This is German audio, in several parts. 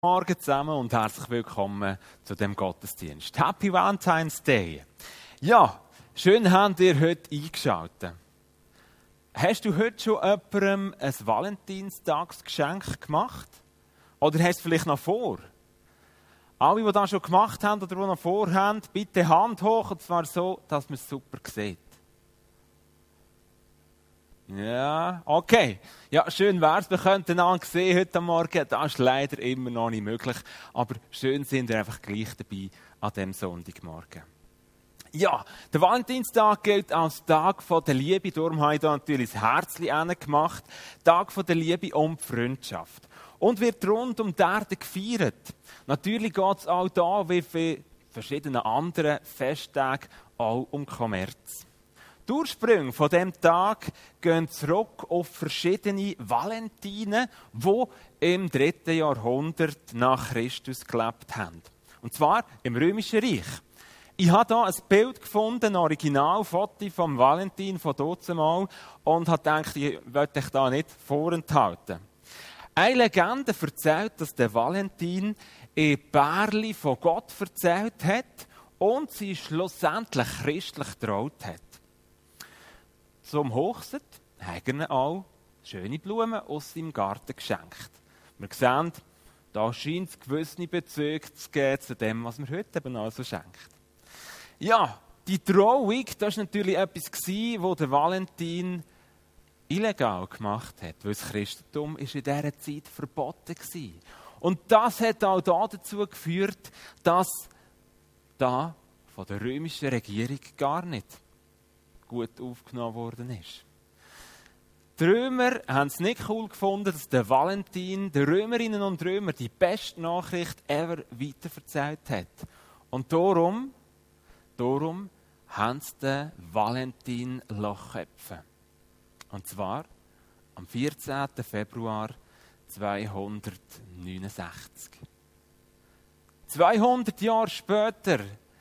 Morgen zusammen und herzlich willkommen zu dem Gottesdienst. Happy Valentine's Day! Ja, schön habt ihr heute eingeschaltet. Hast du heute schon jemandem ein Valentinstagsgeschenk gemacht? Oder hast du es vielleicht noch vor? Alle, die das schon gemacht haben oder die noch vorhaben, bitte Hand hoch, und zwar so, dass man es super sieht. Ja, okay. Ja, schön wär's. Wir könnten einander sehen heute Morgen. Das ist leider immer noch nicht möglich. Aber schön sind wir einfach gleich dabei an diesem Sonntagmorgen. Ja, der Valentinstag gilt als Tag der Liebe. Darum habe ich da natürlich das Herzchen gemacht. Tag der Liebe und Freundschaft. Und wird rund um die Erde gefeiert. Natürlich geht es auch da, wie bei verschiedenen anderen Festtagen, auch um Kommerz. Die Ursprünge von diesem Tag gehen zurück auf verschiedene Valentine, die im 3. Jahrhundert nach Christus gelebt haben. Und zwar im Römischen Reich. Ich habe hier ein Bild gefunden, ein Originalfoto vom Valentin von dazumal, und habe gedacht, ich möchte euch da nicht vorenthalten. Eine Legende erzählt, dass der Valentin ein Pärchen von Gott erzählt hat und sie schlussendlich christlich getraut hat. Zum Hochzeit haben wir auch schöne Blumen aus seinem Garten geschenkt. Wir sehen, da scheint es gewisse Bezüge zu geben zu dem, was man heute eben also schenkt. Ja, die Trauung, das war natürlich etwas, was der Valentin illegal gemacht hat, weil das Christentum in dieser Zeit verboten war. Und das hat auch dazu geführt, dass da von der römischen Regierung gar nicht gut aufgenommen worden ist. Die Römer haben es nicht cool gefunden, dass der Valentin den Römerinnen und Römern die beste Nachricht ever weiterverzählt hat. Und darum haben sie den Valentin köpfen. Und zwar am 14. Februar 269. 200 Jahre später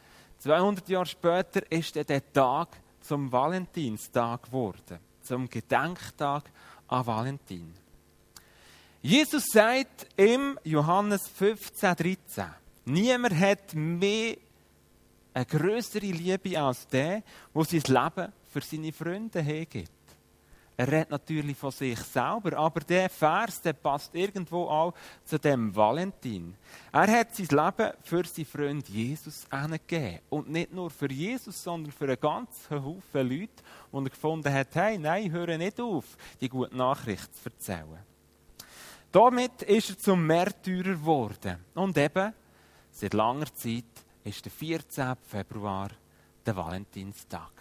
ist der Tag zum Valentinstag geworden, zum Gedenktag an Valentin. Jesus sagt im Johannes 15,13: Niemand hat mehr eine grössere Liebe als der sein Leben für seine Freunde hergibt. Er redet natürlich von sich selber, aber der Vers, der passt irgendwo auch zu dem Valentin. Er hat sein Leben für seinen Freund Jesus hingegeben. Und nicht nur für Jesus, sondern für einen ganzen Haufen Leute, die er gefunden hat, hey, nein, höre nicht auf, die gute Nachricht zu erzählen. Damit ist er zum Märtyrer geworden. Und eben, seit langer Zeit ist der 14. Februar der Valentinstag.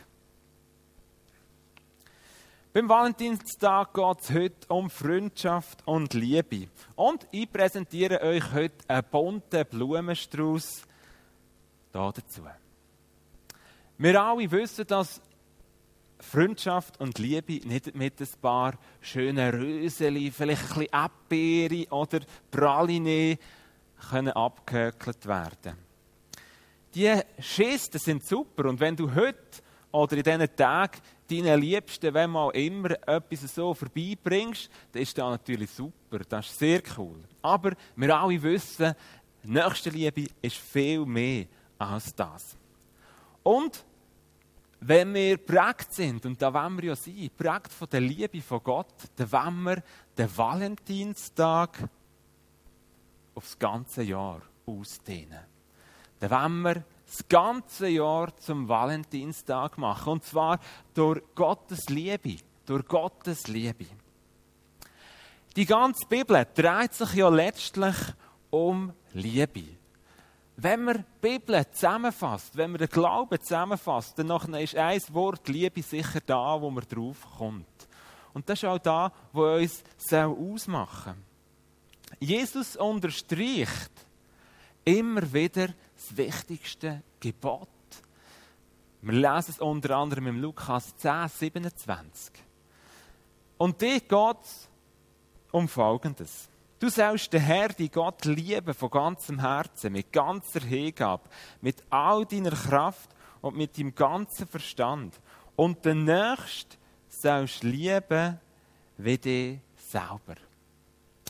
Beim Valentinstag geht es heute um Freundschaft und Liebe. Und ich präsentiere euch heute einen bunten Blumenstrauß dazu. Wir alle wissen, dass Freundschaft und Liebe nicht mit ein paar schönen Röseli, vielleicht ein bisschen Erdbeere oder Praline können abgehökelt werden. Die Gesten sind super, und wenn du heute oder in diesen Tagen deinen Liebsten, wenn man auch immer etwas so vorbeibringst, dann ist das natürlich super, das ist sehr cool. Aber wir alle wissen, Nächstenliebe ist viel mehr als das. Und wenn wir geprägt sind, und da wollen wir ja sein, geprägt von der Liebe von Gott, dann wollen wir den Valentinstag aufs ganze Jahr ausdehnen. Dann wollen wir das ganze Jahr zum Valentinstag machen. Und zwar durch Gottes Liebe. Durch Gottes Liebe. Die ganze Bibel dreht sich ja letztlich um Liebe. Wenn man die Bibel zusammenfasst, wenn man den Glauben zusammenfasst, dann ist ein Wort Liebe sicher da, wo man drauf kommt. Und das ist auch da, wo uns ausmachen soll. Jesus unterstreicht immer wieder das wichtigste Gebot. Wir lesen es unter anderem im Lukas 10,27. Und dort geht es um Folgendes. Du sollst den Herrn, die Gott, lieben von ganzem Herzen, mit ganzer Hingabe, mit all deiner Kraft und mit deinem ganzen Verstand. Und den Nächsten sollst lieben wie dich selber.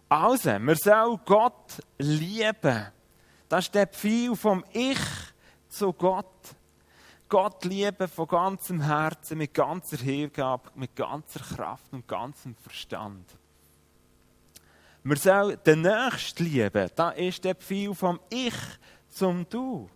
Also, wir sollen Gott lieben. Das ist der Befehl vom Ich zu Gott. Gott lieben von ganzem Herzen, mit ganzer Hingabe, mit ganzer Kraft und ganzem Verstand. Wir sollen den Nächsten lieben. Das ist der Befehl vom Ich zum Du.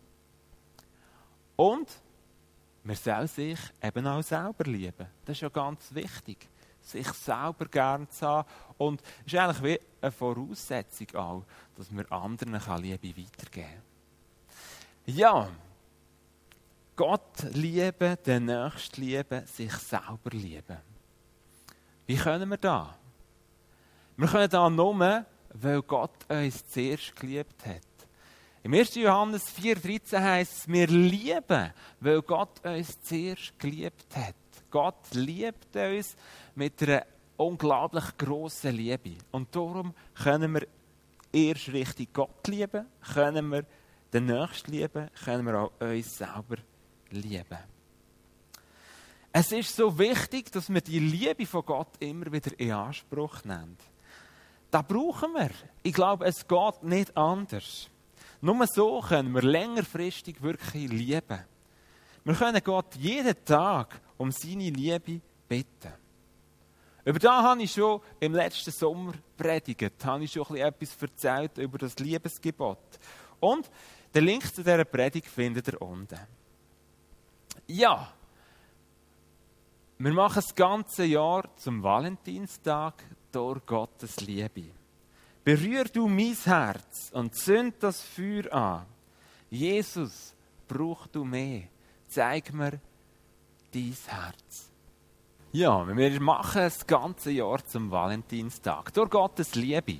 Und wir sollen sich eben auch selber lieben. Das ist ja ganz wichtig. Sich selber gern zu haben. Und es ist eigentlich wie eine Voraussetzung auch, dass wir anderen Liebe weitergeben können. Ja, Gott lieben, den Nächsten lieben, sich selber lieben. Wie können wir das? Wir können das nur, weil Gott uns zuerst geliebt hat. Im 1. Johannes 4,13 heisst es, wir lieben, weil Gott uns zuerst geliebt hat. Gott liebt uns mit einer unglaublich grossen Liebe. Und darum können wir erst richtig Gott lieben, können wir den Nächsten lieben, können wir auch uns selber lieben. Es ist so wichtig, dass wir die Liebe von Gott immer wieder in Anspruch nehmen. Das brauchen wir. Ich glaube, es geht nicht anders. Nur so können wir längerfristig wirklich lieben. Wir können Gott jeden Tag um seine Liebe bitten. Über das habe ich schon im letzten Sommer predigt. Da habe ich schon etwas erzählt über das Liebesgebot. Und den Link zu dieser Predigt findet ihr unten. Ja, wir machen das ganze Jahr zum Valentinstag durch Gottes Liebe. Berühr du mein Herz und zünd das Feuer an. Jesus, brauch du mehr. Zeig mir dein Herz. Ja, wir machen das ganze Jahr zum Valentinstag durch Gottes Liebe.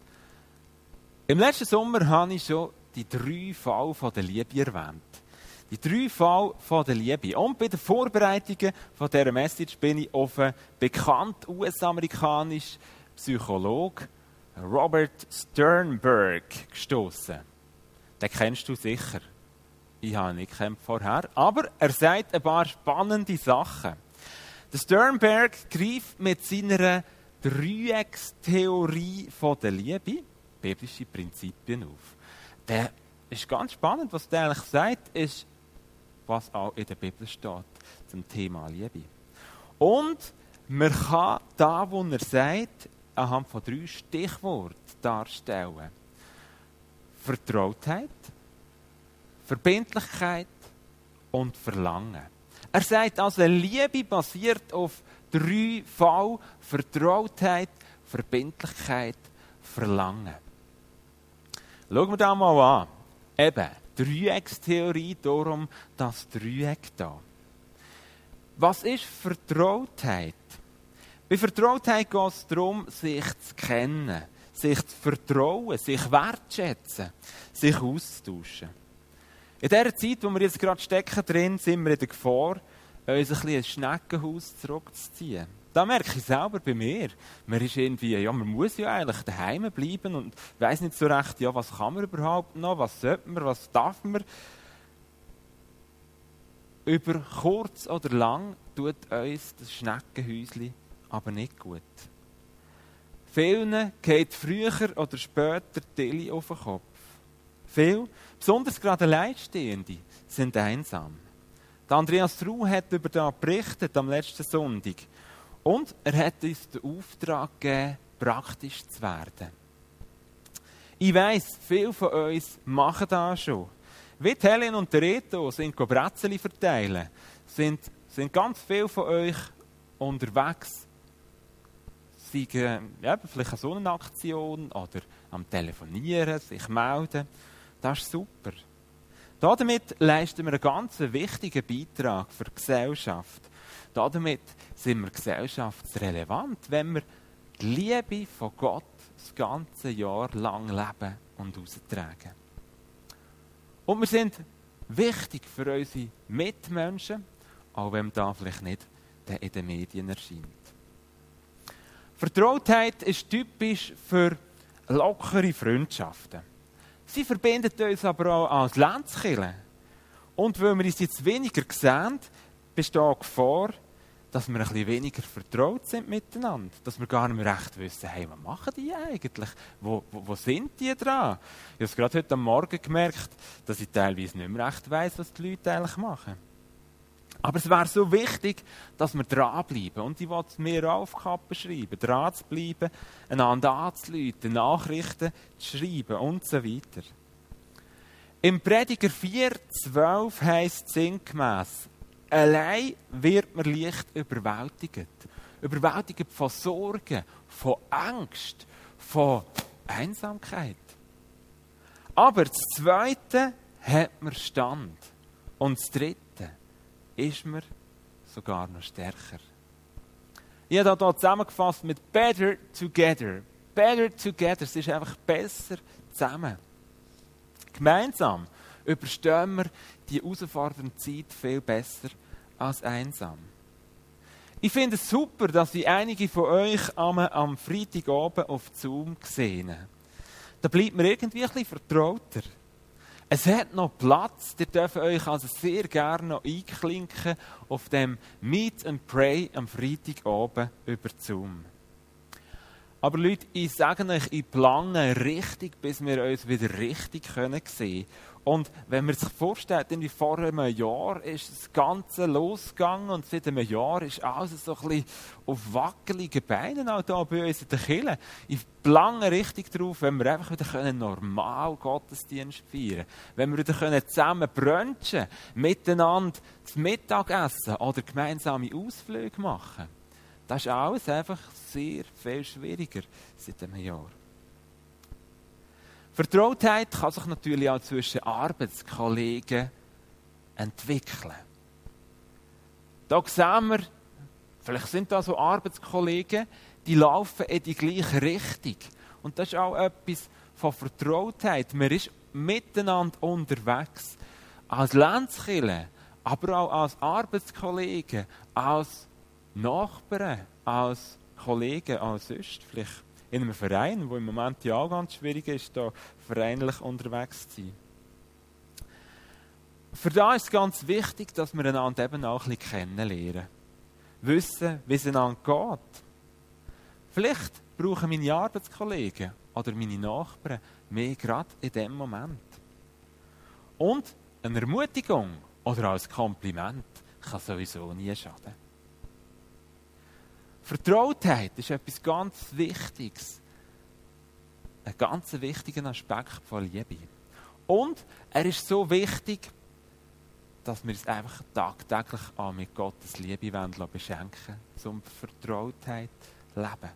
Im letzten Sommer habe ich schon die 3 Fälle der Liebe erwähnt. Die 3 Fälle der Liebe. Und bei den Vorbereitungen von dieser Message bin ich auf einen bekannten US-amerikanischen Psychologen, Robert Sternberg, gestoßen. Den kennst du sicher. Ich habe ihn nicht gekannt vorher. Aber er sagt ein paar spannende Sachen. Der Sternberg greift mit seiner Dreieckstheorie der Liebe biblische Prinzipien auf. Der ist ganz spannend, was der eigentlich sagt, ist, was auch in der Bibel steht zum Thema Liebe. Und man kann da, wo er sagt, anhand von 3 Stichworten darstellen. Vertrautheit, Verbindlichkeit und Verlangen. Er sagt also, Liebe basiert auf 3 Fälle: Vertrautheit, Verbindlichkeit, Verlangen. Schauen wir das mal an. Eben, Dreieckstheorie, darum das Dreieck da. Was ist Vertrautheit? Bei Vertrautheit geht es darum, sich zu kennen, sich zu vertrauen, sich wertschätzen, sich auszutauschen. In dieser Zeit, wo wir jetzt gerade stecken drin, sind wir in der Gefahr, uns ein bisschen ins Schneckenhaus zurückzuziehen. Da merke ich selber bei mir. Man ist irgendwie, ja, man muss ja eigentlich daheim bleiben und weiss nicht so recht, ja, was kann man überhaupt noch, was sollte man, was darf man. Über kurz oder lang tut uns das Schneckenhäuschen aber nicht gut. Vielen geht früher oder später die Tille auf den Kopf. Viele, besonders gerade Alleinstehende, sind einsam. Der Andreas Trau hat über das berichtet am letzten Sonntag. Und er hat uns den Auftrag gegeben, praktisch zu werden. Ich weiss, viele von uns machen das schon. Wie Helen und der Reto sind Brezeln verteilen, sind ganz viele von euch unterwegs. Sei vielleicht an so einer Aktion oder am Telefonieren, sich melden. Das ist super. Damit leisten wir einen ganz wichtigen Beitrag für die Gesellschaft. Damit sind wir gesellschaftsrelevant, wenn wir die Liebe von Gott das ganze Jahr lang leben und austragen. Und wir sind wichtig für unsere Mitmenschen, auch wenn das vielleicht nicht in den Medien erscheint. Vertrautheit ist typisch für lockere Freundschaften. Sie verbindet uns aber auch als Lenzkirche. Und weil wir uns jetzt weniger sehen, besteht die Gefahr, dass wir ein bisschen weniger vertraut sind miteinander. Dass wir gar nicht mehr recht wissen, hey, was machen die eigentlich? Wo sind die dran? Ich habe es gerade heute am Morgen gemerkt, dass ich teilweise nicht mehr recht weiss, was die Leute eigentlich machen. Aber es wäre so wichtig, dass wir dranbleiben. Und ich will es mir auf die Kappe schreiben, dran zu bleiben, einander anzuleiten, Nachrichten zu schreiben und so weiter. Im Prediger 4,12 heisst es sinngemäss: Allein wird man leicht überwältigt. Überwältigt von Sorgen, von Angst, von Einsamkeit. Aber das Zweite hat man Stand. Und das Dritte ist man sogar noch stärker. Ich habe hier zusammengefasst mit better together. Better together, es ist einfach besser zusammen. Gemeinsam überstehen wir die herausfordernde Zeit viel besser als einsam. Ich finde es super, dass ich einige von euch am Freitagabend auf Zoom gesehen habe. Da bleibt mir irgendwie ein bisschen vertrauter. Es hat noch Platz, ihr dürft euch also sehr gerne noch einklinken auf dem Meet and Pray am Freitagabend über Zoom. Aber Leute, ich sage euch, ich plane richtig, bis wir uns wieder richtig sehen können. Und wenn man sich vorstellt, wie vor einem Jahr ist das Ganze losgegangen und seit einem Jahr ist alles so ein bisschen auf wackeligen Beinen auch hier bei uns in der Kirche. Ich plane richtig drauf, wenn wir einfach wieder normal Gottesdienst feiern können. Wenn wir wieder zusammen brunchen, miteinander das Mittagessen oder gemeinsame Ausflüge machen. Das ist alles einfach sehr viel schwieriger seit einem Jahr. Vertrautheit kann sich natürlich auch zwischen Arbeitskollegen entwickeln. Da sehen wir, vielleicht sind da so Arbeitskollegen, die laufen in die gleiche Richtung. Und das ist auch etwas von Vertrautheit. Man ist miteinander unterwegs. Als Lenzkirche, aber auch als Arbeitskollegen, als Nachbarn, als Kollegen, als sonst, vielleicht in einem Verein, wo im Moment ja auch ganz schwierig ist, da vereinlich unterwegs zu sein. Für da ist es ganz wichtig, dass wir einander eben auch ein bisschen kennenlernen. Wissen, wie es einander geht. Vielleicht brauchen meine Arbeitskollegen oder meine Nachbarn mehr gerade in diesem Moment. Und eine Ermutigung oder als Kompliment kann sowieso nie schaden. Vertrautheit ist etwas ganz Wichtiges. Ein ganz wichtiger Aspekt von Liebe. Und er ist so wichtig, dass wir es einfach tagtäglich auch mit Gottes Liebe beschenken wollen, zum Vertrautheit leben.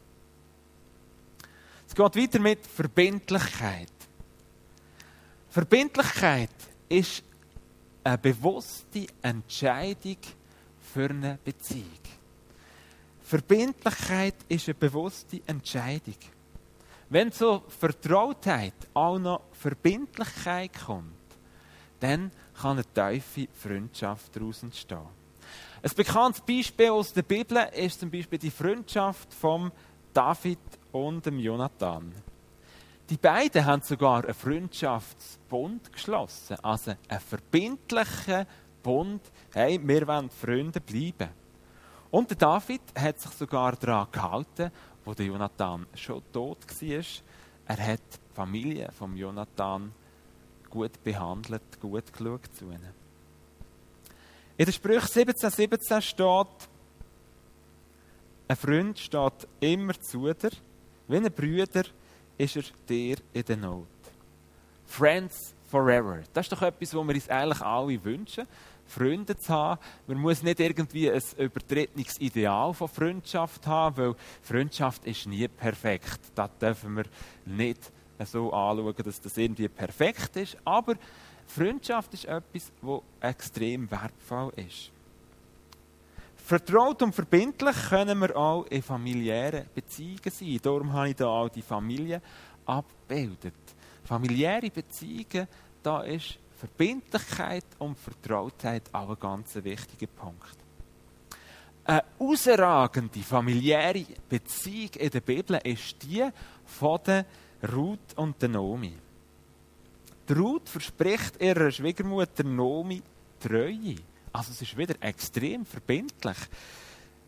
Es geht weiter mit Verbindlichkeit. Verbindlichkeit ist eine bewusste Entscheidung für eine Beziehung. Verbindlichkeit ist eine bewusste Entscheidung. Wenn zur Vertrautheit auch noch Verbindlichkeit kommt, dann kann eine tiefe Freundschaft daraus entstehen. Ein bekanntes Beispiel aus der Bibel ist zum Beispiel die Freundschaft von David und dem Jonathan. Die beiden haben sogar einen Freundschaftsbund geschlossen, also einen verbindlichen Bund. Hey, wir wollen Freunde bleiben. Und der David hat sich sogar daran gehalten, wo der Jonathan schon tot war. Er hat die Familie von Jonathan gut behandelt, gut geschaut zu ihnen. In der Sprüche 17,17 steht: Ein Freund steht immer zu dir, wie ein Bruder ist er dir in der Not. Friends forever. Das ist doch etwas, was wir uns eigentlich alle wünschen. Freunde zu haben. Man muss nicht irgendwie ein übertretenes Ideal von Freundschaft haben, weil Freundschaft ist nie perfekt. Das dürfen wir nicht so anschauen, dass das irgendwie perfekt ist. Aber Freundschaft ist etwas, das extrem wertvoll ist. Vertraut und verbindlich können wir auch in familiären Beziehungen sein. Darum habe ich hier auch die Familie abgebildet. Familiäre Beziehungen, da ist Verbindlichkeit und Vertrautheit auch ein ganz wichtiger Punkt. Eine herausragende familiäre Beziehung in der Bibel ist die von der Ruth und der Naomi. Die Ruth verspricht ihrer Schwiegermutter Naomi Treue. Also es ist wieder extrem verbindlich.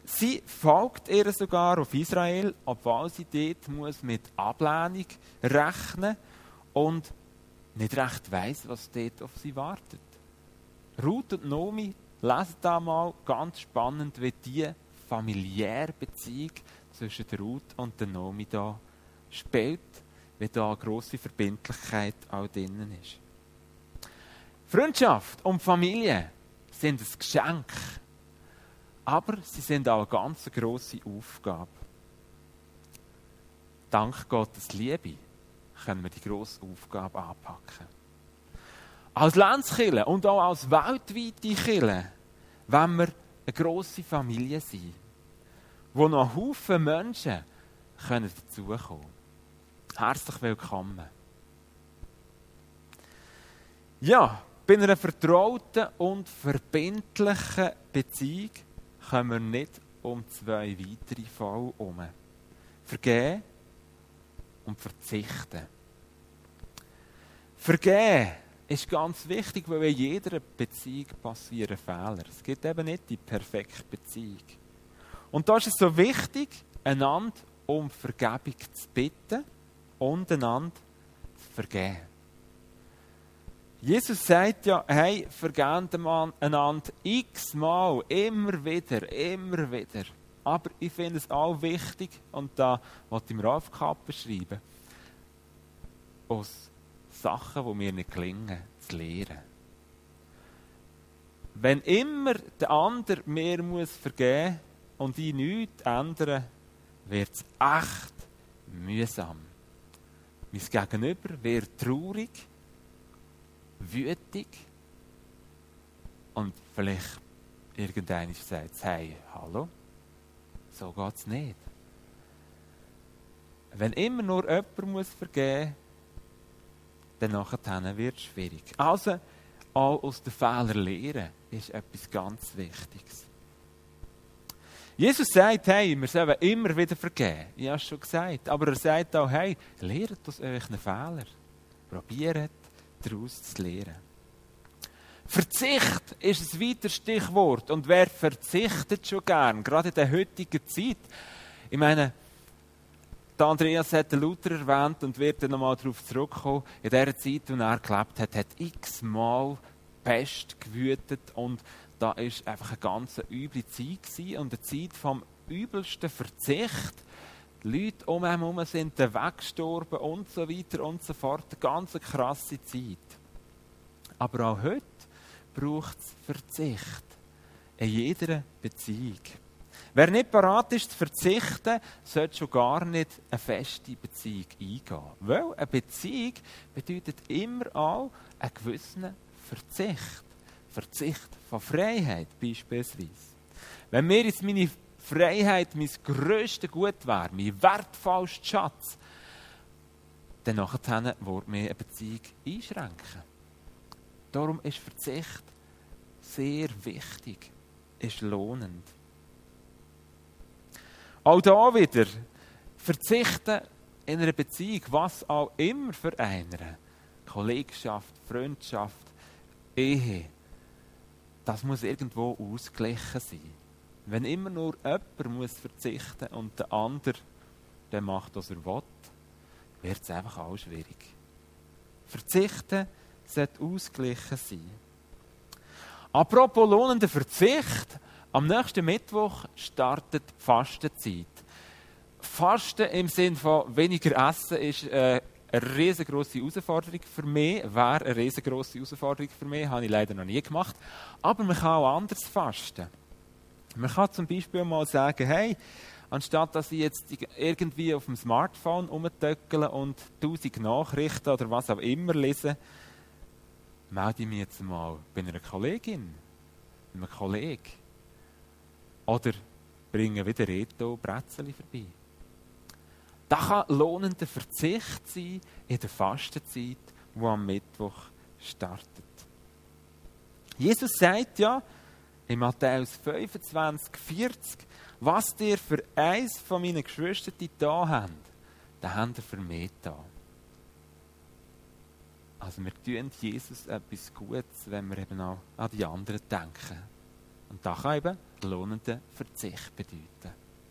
Sie folgt ihr sogar auf Israel, obwohl sie dort muss mit Ablehnung rechnen und nicht recht weiss, was dort auf sie wartet. Ruth und Naomi, lesen da mal, ganz spannend, wie die familiäre Beziehung zwischen der Ruth und der Naomi da spielt, wie da eine grosse Verbindlichkeit auch drinnen ist. Freundschaft und Familie sind ein Geschenk, aber sie sind auch eine ganz grosse Aufgabe. Dank Gottes Liebe können wir die grosse Aufgabe anpacken. Als Landeskirche und auch als weltweite Kirche wollen wir eine grosse Familie sein, wo noch Haufen Menschen dazukommen können. Herzlich willkommen. Ja, bei einer vertrauten und verbindlichen Beziehung kommen wir nicht um 2 weitere Fälle herum. Vergeben und verzichten. Vergeben ist ganz wichtig, weil in jeder Beziehung passieren Fehler. Es gibt eben nicht die perfekte Beziehung. Und da ist es so wichtig, einander um Vergebung zu bitten und einander zu vergeben. Jesus sagt ja, hey, vergebt einander x-mal, immer wieder. Aber ich finde es auch wichtig, und da wollte ich mir auf die Kappe schreiben, aus Sachen, die mir nicht gelingen, zu lernen. Wenn immer der andere mir vergeben muss und ich nichts ändern, wird es echt mühsam. Mein Gegenüber wird traurig, wütig und vielleicht irgendeiner sagt, hey, hallo, so geht es nicht. Wenn immer nur jemand vergeben muss, dann nachher wird es schwierig. Also, auch aus den Fehlern lernen ist etwas ganz Wichtiges. Jesus sagt, hey, wir sollen immer wieder vergeben. Ich habe es schon gesagt. Aber er sagt auch, hey, lernt aus euren Fehlern. Probiert, daraus zu lernen. Verzicht ist ein weiteres Stichwort. Und wer verzichtet schon gern, gerade in der heutigen Zeit? Ich meine, der Andreas hat den Luther erwähnt und wird dann nochmal darauf zurückkommen. In der Zeit, in der er gelebt hat, hat x-mal Pest gewütet und da war einfach eine ganz üble Zeit gewesen und eine Zeit vom übelsten Verzicht. Die Leute um ihn herum sind weggestorben und so weiter und so fort. Eine ganz krasse Zeit. Aber auch heute braucht es Verzicht. In jeder Beziehung. Wer nicht bereit ist zu verzichten, sollte schon gar nicht eine feste Beziehung eingehen. Weil eine Beziehung bedeutet immer auch einen gewissen Verzicht. Verzicht von Freiheit beispielsweise. Wenn mir jetzt meine Freiheit mein grösstes Gut wäre, mein wertvollster Schatz, dann nachher würde mir eine Beziehung einschränken. Darum ist Verzicht sehr wichtig, ist lohnend. Auch da wieder, verzichten in einer Beziehung, was auch immer für eine, Kollegschaft, Freundschaft, Ehe, das muss irgendwo ausgeglichen sein. Wenn immer nur jemand muss verzichten und der andere der macht, was er will, wird es einfach auch schwierig. Verzichten sollte ausgeglichen sein. Apropos lohnender Verzicht, am nächsten Mittwoch startet die Fastenzeit. Fasten im Sinne von weniger essen ist eine riesengroße Herausforderung für mich. Wäre eine riesengroße Herausforderung für mich, habe ich leider noch nie gemacht. Aber man kann auch anders fasten. Man kann zum Beispiel mal sagen, hey, anstatt dass ich jetzt irgendwie auf dem Smartphone rumtöckele und 1000 Nachrichten oder was auch immer lese, melde ich mich jetzt mal bei einer Kollegin, einem Kollegen. Oder bringe wieder Reto Bretzeli vorbei. Das kann lohnender Verzicht sein in der Fastenzeit, die am Mittwoch startet. Jesus sagt ja in Matthäus 25,40, was ihr für eins von meinen Geschwistern da habt, das habt ihr für mich da. Also wir tun Jesus etwas Gutes, wenn wir eben auch an die anderen denken. Und das kann eben lohnenden Verzicht bedeuten.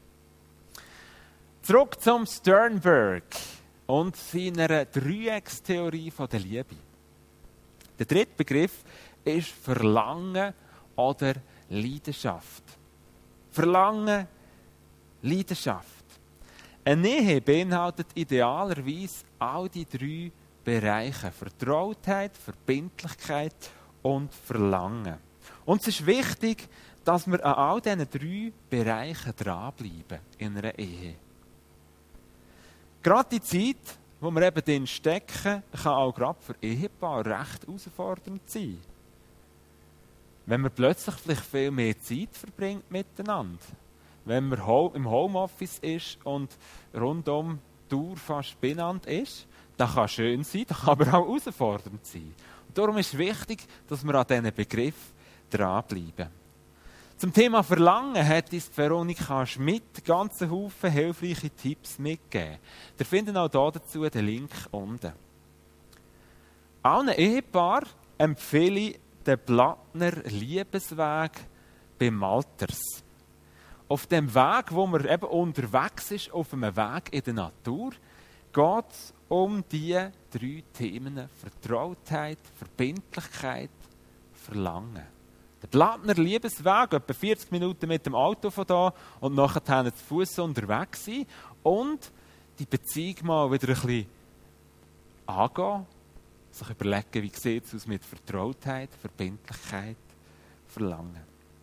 Zurück zum Sternberg und seiner Dreieckstheorie der Liebe. Der dritte Begriff ist Verlangen oder Leidenschaft. Verlangen, Leidenschaft. Eine Ehe beinhaltet idealerweise all die drei Bereiche: Vertrautheit, Verbindlichkeit und Verlangen. Und es ist wichtig, dass wir an all diesen drei Bereichen dranbleiben in einer Ehe. Gerade die Zeit, wo wir eben drin stecken, kann auch gerade für Ehepaare recht herausfordernd sein. Wenn man plötzlich vielleicht viel mehr Zeit verbringt miteinander. Wenn man im Homeoffice ist und rundum die Tour fast benannt ist, das kann schön sein, das kann aber auch herausfordernd sein. Und darum ist es wichtig, dass wir an diesen Begriff dranbleiben. Zum Thema Verlangen hat uns Veronika Schmidt ganz einen Haufen hilfreiche Tipps mitgegeben. Ihr findet auch hier dazu den Link unten. Allen Ehepaaren empfehle ich den Blattner Liebesweg beim Malters. Auf dem Weg, wo man eben unterwegs ist, auf einem Weg in der Natur, geht es um die drei Themen: Vertrautheit, Verbindlichkeit, Verlangen. Der Blattner Liebesweg, etwa 40 Minuten mit dem Auto von da und nachher zu Fuß unterwegs sein und die Beziehung mal wieder ein bisschen angehen, sich überlegen, wie sieht es aus mit Vertrautheit, Verbindlichkeit, Verlangen.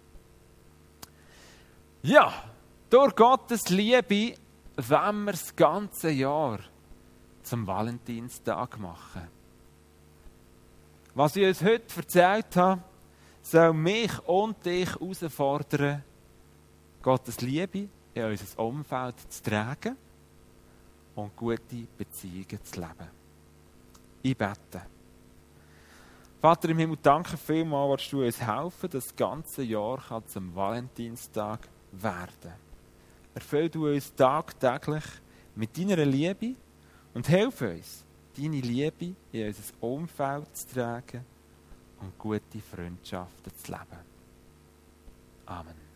Ja, durch Gottes Liebe wollen wir das ganze Jahr zum Valentinstag machen. Was ich uns heute erzählt habe, soll mich und dich herausfordern, Gottes Liebe in unser Umfeld zu tragen und gute Beziehungen zu leben. Ich bete. Vater im Himmel, danke vielmals, dass du uns helfen, dass das ganze Jahr zum Valentinstag werden. Erfüll du uns tagtäglich mit deiner Liebe und hilf uns, deine Liebe in unser Umfeld zu tragen und gute Freundschaften zu leben. Amen.